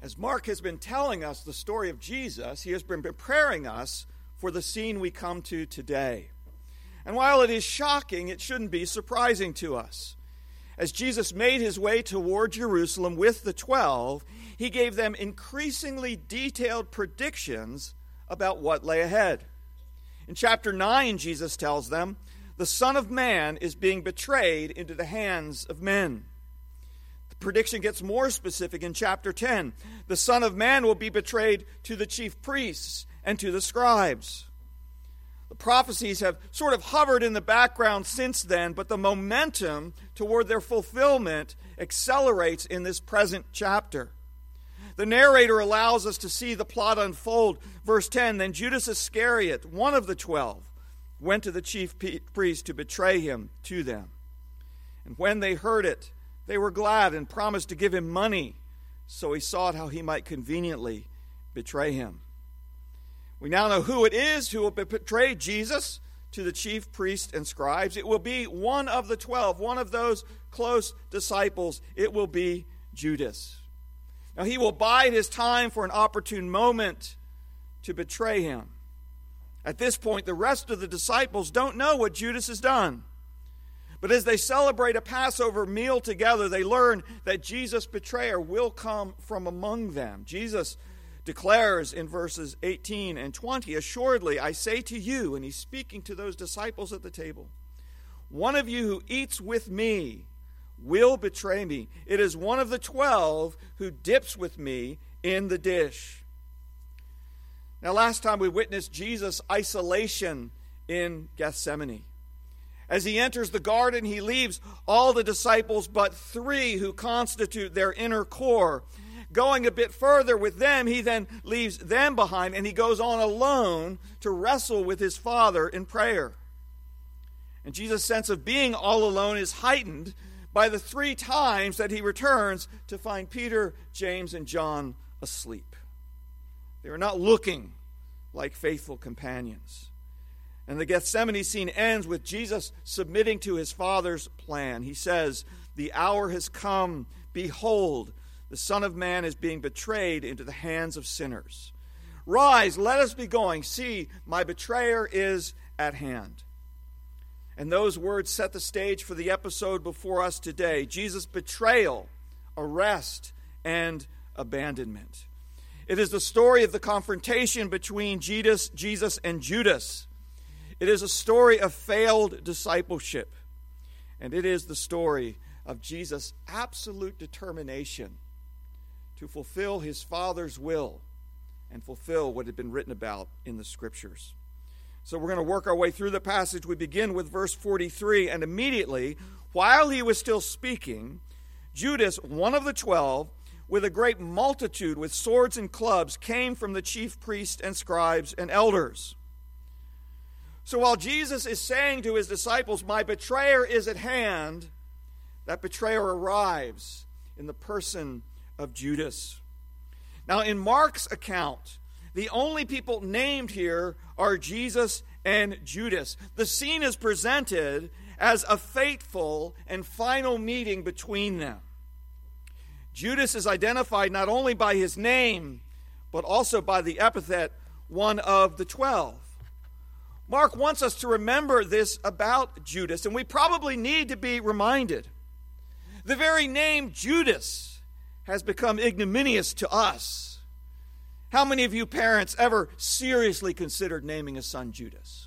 As Mark has been telling us the story of Jesus, he has been preparing us for the scene we come to today. And while it is shocking, it shouldn't be surprising to us. As Jesus made his way toward Jerusalem with the 12, he gave them increasingly detailed predictions about what lay ahead. In chapter 9, Jesus tells them, the Son of Man is being betrayed into the hands of men. The prediction gets more specific in chapter 10. The Son of Man will be betrayed to the chief priests and to the scribes. The prophecies have sort of hovered in the background since then, but the momentum toward their fulfillment accelerates in this present chapter. The narrator allows us to see the plot unfold. Verse 10, then Judas Iscariot, one of the 12, went to the chief priests to betray him to them. And when they heard it, they were glad and promised to give him money, so he sought how he might conveniently betray him. We now know who it is who will betray Jesus to the chief priests and scribes. It will be one of the 12, one of those close disciples. It will be Judas. Now he will bide his time for an opportune moment to betray him. At this point, the rest of the disciples don't know what Judas has done. But as they celebrate a Passover meal together, they learn that Jesus' betrayer will come from among them. Jesus declares in verses 18 and 20, assuredly, I say to you, and he's speaking to those disciples at the table, one of you who eats with me will betray me. It is one of the 12 who dips with me in the dish. Now, last time we witnessed Jesus' isolation in Gethsemane. As he enters the garden, he leaves all the disciples but 3 who constitute their inner core. Going a bit further with them, he then leaves them behind, and he goes on alone to wrestle with his Father in prayer. And Jesus' sense of being all alone is heightened by the 3 times that he returns to find Peter, James, and John asleep. They are not looking like faithful companions. And the Gethsemane scene ends with Jesus submitting to his Father's plan. He says, the hour has come. Behold, the Son of Man is being betrayed into the hands of sinners. Rise, let us be going. See, my betrayer is at hand. And those words set the stage for the episode before us today. Jesus' betrayal, arrest, and abandonment. It is the story of the confrontation between Jesus and Judas. It is a story of failed discipleship. And it is the story of Jesus' absolute determination to fulfill his Father's will and fulfill what had been written about in the Scriptures. So we're going to work our way through the passage. We begin with verse 43, and immediately, while he was still speaking, Judas, one of the 12, with a great multitude with swords and clubs, came from the chief priests and scribes and elders. So while Jesus is saying to his disciples, my betrayer is at hand, that betrayer arrives in the person of Judas. Now, in Mark's account, the only people named here are Jesus and Judas. The scene is presented as a fateful and final meeting between them. Judas is identified not only by his name, but also by the epithet, one of the 12. Mark wants us to remember this about Judas, and we probably need to be reminded. The very name Judas has become ignominious to us. How many of you parents ever seriously considered naming a son Judas?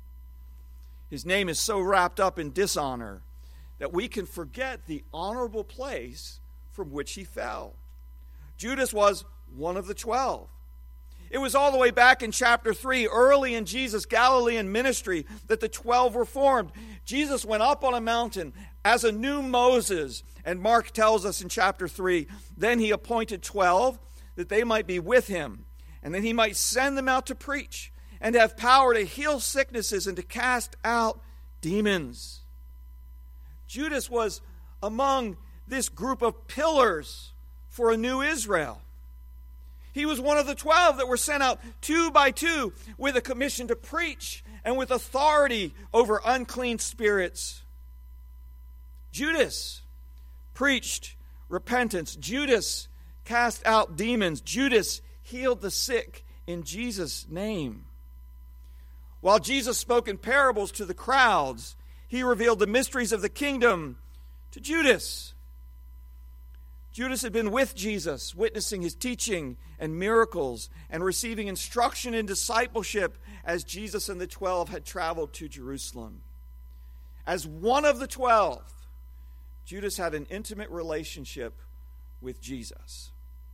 His name is so wrapped up in dishonor that we can forget the honorable place from which he fell. Judas was one of the 12. It was all the way back in chapter 3, early in Jesus' Galilean ministry, that the 12 were formed. Jesus went up on a mountain as a new Moses, and Mark tells us in chapter 3, then he appointed 12 that they might be with him, and that he might send them out to preach and have power to heal sicknesses and to cast out demons. Judas was among this group of pillars for a new Israel. He was one of the 12 that were sent out 2 by 2 with a commission to preach and with authority over unclean spirits. Judas preached repentance. Judas cast out demons. Judas healed the sick in Jesus' name. While Jesus spoke in parables to the crowds, he revealed the mysteries of the kingdom to Judas. Judas had been with Jesus, witnessing his teaching and miracles and receiving instruction in discipleship as Jesus and the 12 had traveled to Jerusalem. As one of the 12, Judas had an intimate relationship with Jesus.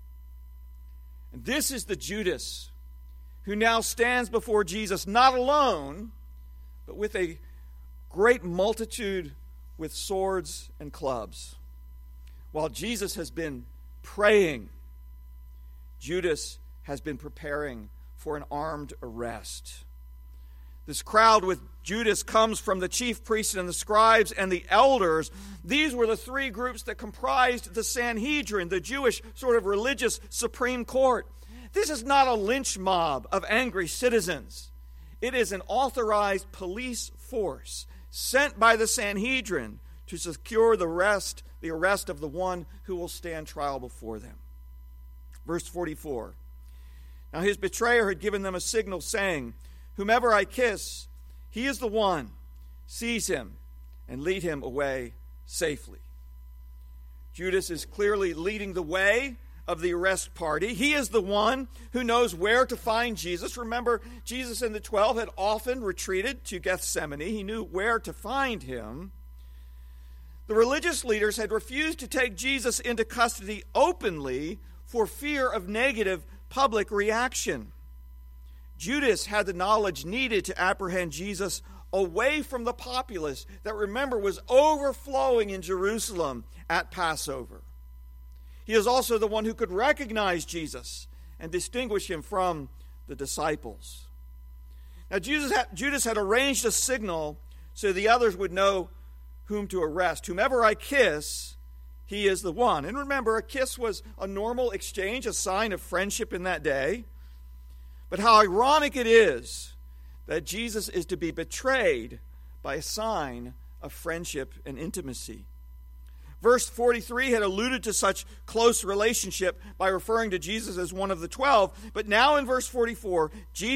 And this is the Judas who now stands before Jesus, not alone, but with a great multitude with swords and clubs. While Jesus has been praying, Judas has been preparing for an armed arrest. This crowd with Judas comes from the chief priests and the scribes and the elders. These were the three groups that comprised the Sanhedrin, the Jewish sort of religious Supreme Court. This is not a lynch mob of angry citizens. It is an authorized police force sent by the Sanhedrin to secure the arrest of the one who will stand trial before them. Verse 44. Now his betrayer had given them a signal saying, "Whomever I kiss, he is the one. Seize him and lead him away safely." Judas is clearly leading the way of the arrest party. He is the one who knows where to find Jesus. Remember, Jesus and the 12 had often retreated to Gethsemane. He knew where to find him. The religious leaders had refused to take Jesus into custody openly for fear of negative public reaction. Judas had the knowledge needed to apprehend Jesus away from the populace that, remember, was overflowing in Jerusalem at Passover. He is also the one who could recognize Jesus and distinguish him from the disciples. Now, Judas had arranged a signal so the others would know whom to arrest. Whomever I kiss, he is the one. And remember, a kiss was a normal exchange, a sign of friendship in that day. But how ironic it is that Jesus is to be betrayed by a sign of friendship and intimacy. Verse 43 had alluded to such close relationship by referring to Jesus as one of the 12. But now in verse 44,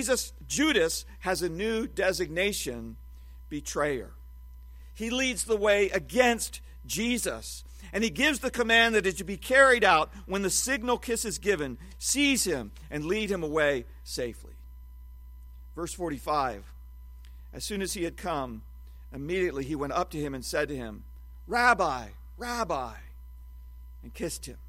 Judas has a new designation, betrayer. He leads the way against Jesus. And he gives the command that is to be carried out when the signal kiss is given. Seize him and lead him away safely. Verse 45. As soon as he had come, immediately he went up to him and said to him, "Rabbi, Rabbi," and kissed him.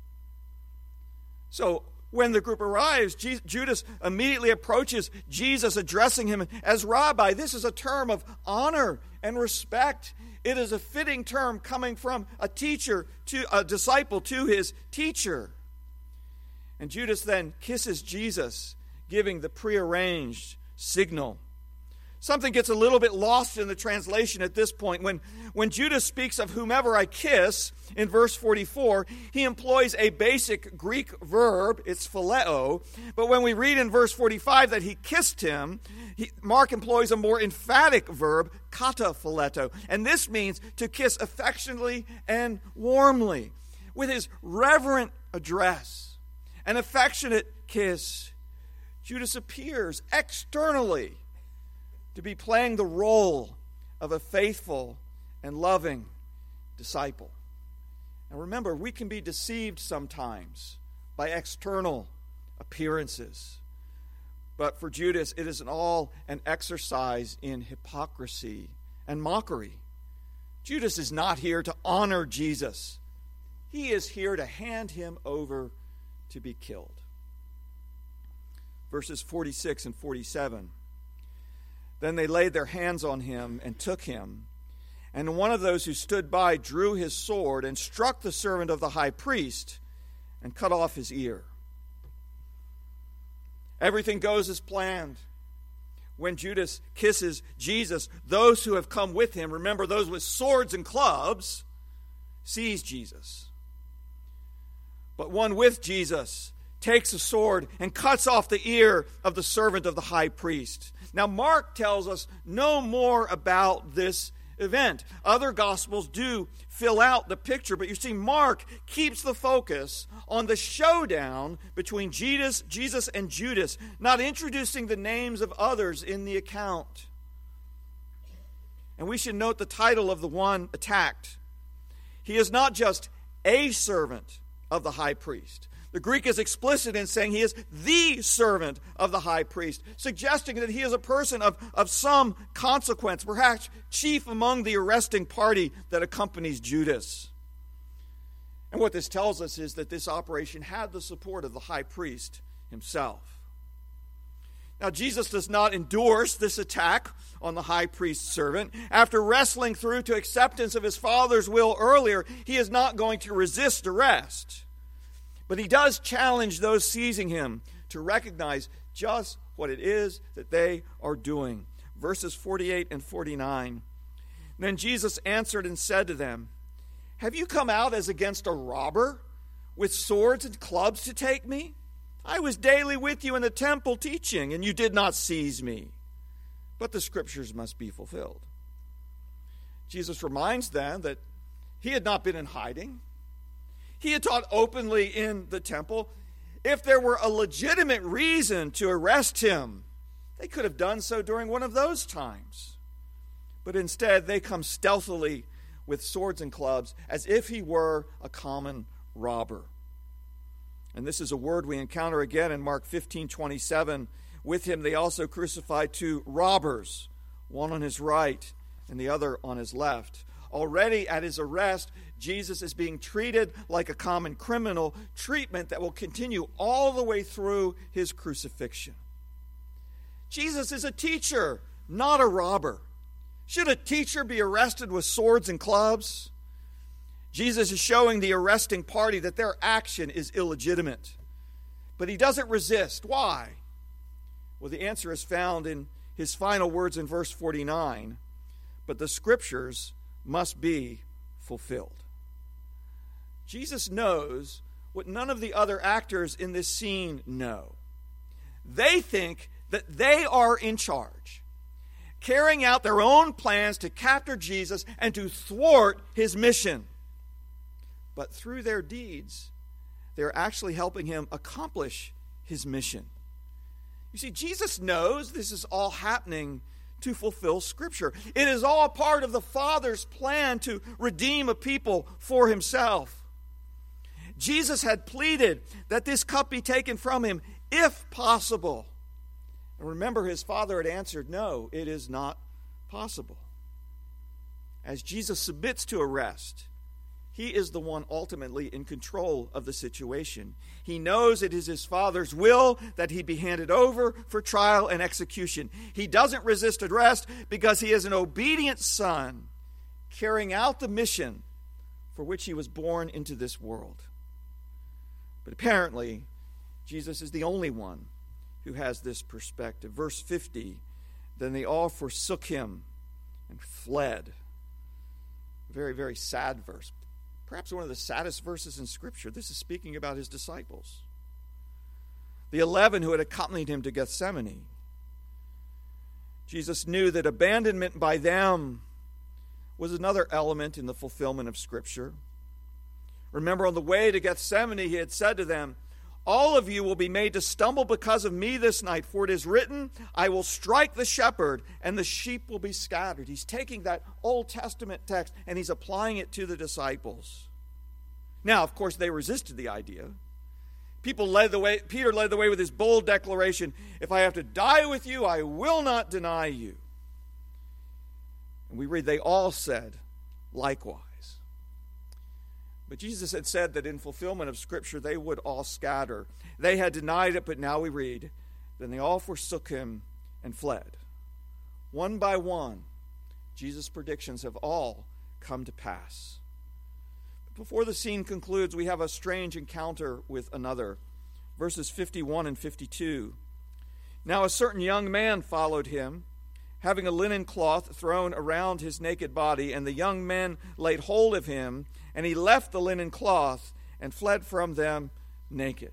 So when the group arrives, Judas immediately approaches Jesus, addressing him as Rabbi. This is a term of honor and respect. It is a fitting term coming from a teacher to a disciple to his teacher. And Judas then kisses Jesus, giving the prearranged signal. Something gets a little bit lost in the translation at this point. When Judas speaks of whomever I kiss in verse 44, he employs a basic Greek verb, it's phileo. But when we read in verse 45 that he kissed him, Mark employs a more emphatic verb, kataphileto. And this means to kiss affectionately and warmly. With his reverent address, an affectionate kiss, Judas appears externally to be playing the role of a faithful and loving disciple. And remember, we can be deceived sometimes by external appearances. But for Judas, it is all an exercise in hypocrisy and mockery. Judas is not here to honor Jesus. He is here to hand him over to be killed. Verses 46 and 47. Then they laid their hands on him and took him. And one of those who stood by drew his sword and struck the servant of the high priest and cut off his ear. Everything goes as planned. When Judas kisses Jesus, those who have come with him, remember those with swords and clubs, seize Jesus. But one with Jesus takes a sword and cuts off the ear of the servant of the high priest. Now, Mark tells us no more about this event. Other Gospels do fill out the picture, but you see, Mark keeps the focus on the showdown between Jesus and Judas, not introducing the names of others in the account. And we should note the title of the one attacked. He is not just a servant of the high priest. The Greek is explicit in saying he is the servant of the high priest, suggesting that he is a person of some consequence, perhaps chief among the arresting party that accompanies Judas. And what this tells us is that this operation had the support of the high priest himself. Now, Jesus does not endorse this attack on the high priest's servant. After wrestling through to acceptance of his Father's will earlier, he is not going to resist arrest. But he does challenge those seizing him to recognize just what it is that they are doing. Verses 48 and 49. Then Jesus answered and said to them, "Have you come out as against a robber, with swords and clubs to take me? I was daily with you in the temple teaching, and you did not seize me. But the scriptures must be fulfilled." Jesus reminds them that he had not been in hiding. He had taught openly in the temple. If there were a legitimate reason to arrest him, they could have done so during one of those times. But instead, they come stealthily with swords and clubs as if he were a common robber. And this is a word we encounter again in Mark 15:27. With him they also crucified two robbers, one on his right and the other on his left. Already at his arrest, Jesus is being treated like a common criminal, treatment that will continue all the way through his crucifixion. Jesus is a teacher, not a robber. Should a teacher be arrested with swords and clubs? Jesus is showing the arresting party that their action is illegitimate. But he doesn't resist. Why? Well, the answer is found in his final words in verse 49. But the scriptures must be fulfilled. Jesus knows what none of the other actors in this scene know. They think that they are in charge, carrying out their own plans to capture Jesus and to thwart his mission. But through their deeds, they're actually helping him accomplish his mission. You see, Jesus knows this is all happening to fulfill Scripture. It is all part of the Father's plan to redeem a people for himself. Jesus had pleaded that this cup be taken from him, if possible. And remember, his Father had answered, no, it is not possible. As Jesus submits to arrest, he is the one ultimately in control of the situation. He knows it is his Father's will that he be handed over for trial and execution. He doesn't resist arrest because he is an obedient son carrying out the mission for which he was born into this world. But apparently, Jesus is the only one who has this perspective. Verse 50, then they all forsook him and fled. A very, very sad verse. Perhaps one of the saddest verses in Scripture. This is speaking about his disciples, the 11 who had accompanied him to Gethsemane. Jesus knew that abandonment by them was another element in the fulfillment of Scripture. Remember, on the way to Gethsemane, he had said to them, all of you will be made to stumble because of me this night, for it is written, I will strike the shepherd, and the sheep will be scattered. He's taking that Old Testament text, and he's applying it to the disciples. Now, of course, they resisted the idea. Peter led the way with his bold declaration, if I have to die with you, I will not deny you. And we read, they all said likewise. But Jesus had said that in fulfillment of Scripture, they would all scatter. They had denied it, but now we read, then they all forsook him and fled. One by one, Jesus' predictions have all come to pass. But before the scene concludes, we have a strange encounter with another. Verses 51 and 52. Now a certain young man followed him, having a linen cloth thrown around his naked body, and the young men laid hold of him, and he left the linen cloth and fled from them naked.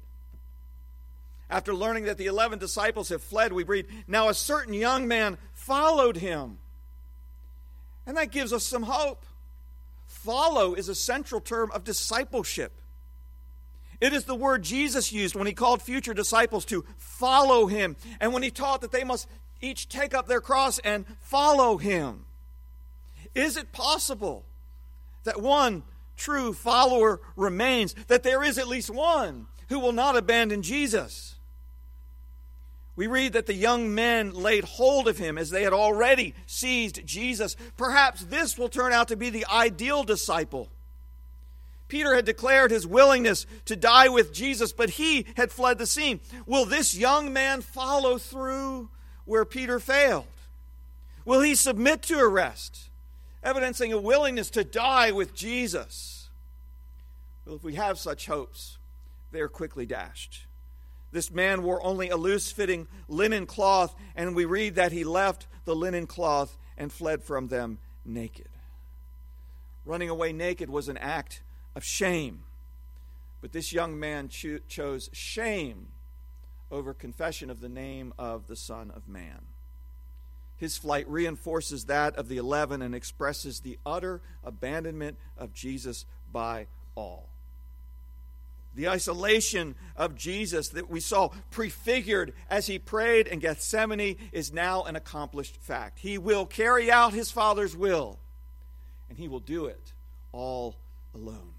After learning that the 11 disciples have fled, we read, now a certain young man followed him. And that gives us some hope. Follow is a central term of discipleship. It is the word Jesus used when he called future disciples to follow him, and when he taught that they must each take up their cross and follow him. Is it possible that one true follower remains, that there is at least one who will not abandon Jesus? We read that the young men laid hold of him as they had already seized Jesus. Perhaps this will turn out to be the ideal disciple. Peter had declared his willingness to die with Jesus, but he had fled the scene. Will this young man follow through where Peter failed? Will he submit to arrest, evidencing a willingness to die with Jesus? Well, if we have such hopes, they are quickly dashed. This man wore only a loose-fitting linen cloth, and we read that he left the linen cloth and fled from them naked. Running away naked was an act of shame, but this young man chose shame over confession of the name of the Son of Man. His flight reinforces that of the 11 and expresses the utter abandonment of Jesus by all. The isolation of Jesus that we saw prefigured as he prayed in Gethsemane is now an accomplished fact. He will carry out his Father's will, and he will do it all alone.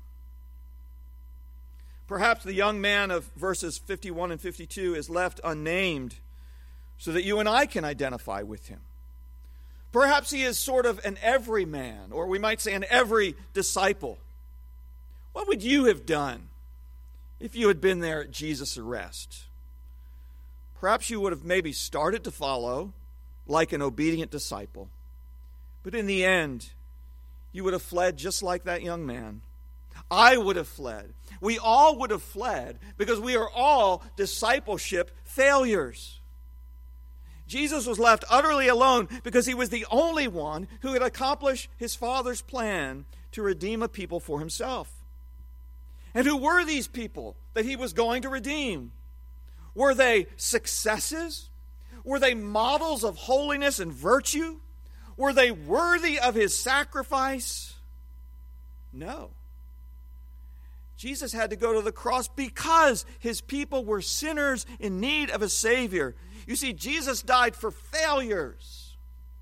Perhaps the young man of verses 51 and 52 is left unnamed so that you and I can identify with him. Perhaps he is sort of an everyman, or we might say an every disciple. What would you have done if you had been there at Jesus' arrest? Perhaps you would have maybe started to follow like an obedient disciple. But in the end, you would have fled just like that young man. I would have fled. We all would have fled because we are all discipleship failures. Jesus was left utterly alone because he was the only one who had accomplished his Father's plan to redeem a people for himself. And who were these people that he was going to redeem? Were they successes? Were they models of holiness and virtue? Were they worthy of his sacrifice? No. Jesus had to go to the cross because his people were sinners in need of a Savior. You see, Jesus died for failures.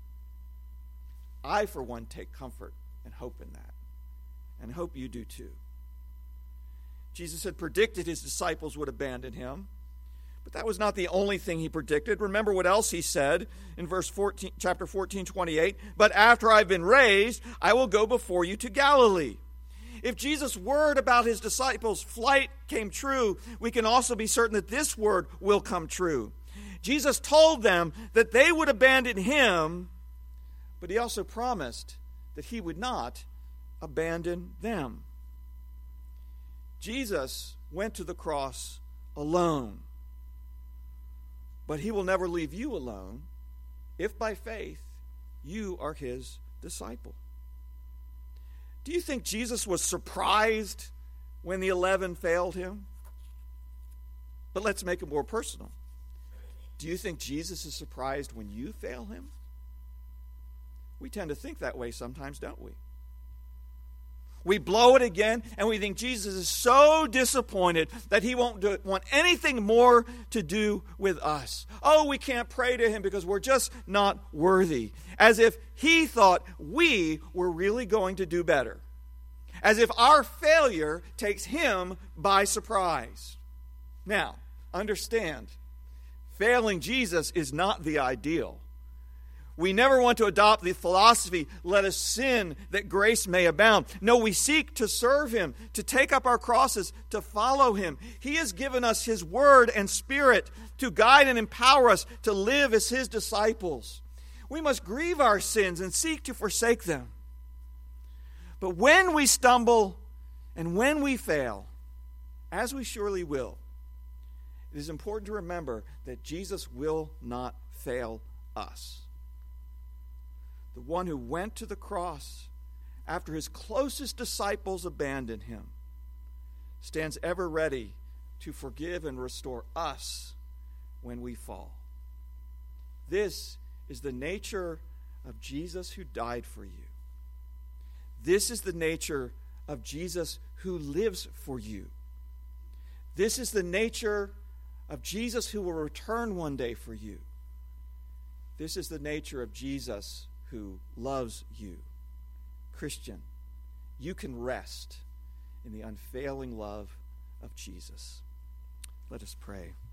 I, for one, take comfort and hope in that, and hope you do too. Jesus had predicted his disciples would abandon him, but that was not the only thing he predicted. Remember what else he said in chapter 14, 28. But after I've been raised, I will go before you to Galilee. If Jesus' word about his disciples' flight came true, we can also be certain that this word will come true. Jesus told them that they would abandon him, but he also promised that he would not abandon them. Jesus went to the cross alone, but he will never leave you alone if by faith you are his disciple. Do you think Jesus was surprised when the 11 failed him? But let's make it more personal. Do you think Jesus is surprised when you fail him? We tend to think that way sometimes, don't we? We blow it again, and we think Jesus is so disappointed that he won't want anything more to do with us. Oh, we can't pray to him because we're just not worthy. As if he thought we were really going to do better. As if our failure takes him by surprise. Now, understand, failing Jesus is not the ideal. We never want to adopt the philosophy, let us sin that grace may abound. No, we seek to serve him, to take up our crosses, to follow him. He has given us his word and spirit to guide and empower us to live as his disciples. We must grieve our sins and seek to forsake them. But when we stumble and when we fail, as we surely will, it is important to remember that Jesus will not fail us. The one who went to the cross after his closest disciples abandoned him stands ever ready to forgive and restore us when we fall. This is the nature of Jesus who died for you. This is the nature of Jesus who lives for you. This is the nature of Jesus who will return one day for you. This is the nature of Jesus who loves you. Christian, you can rest in the unfailing love of Jesus. Let us pray.